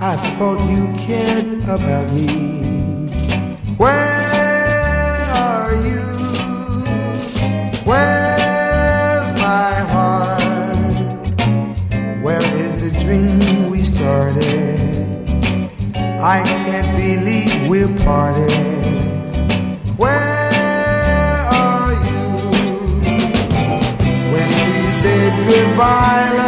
I thought you cared about me. Where are you? Where's my heart? Where is the dream we started? I can't believe we're parted. Where are you? When we said goodbye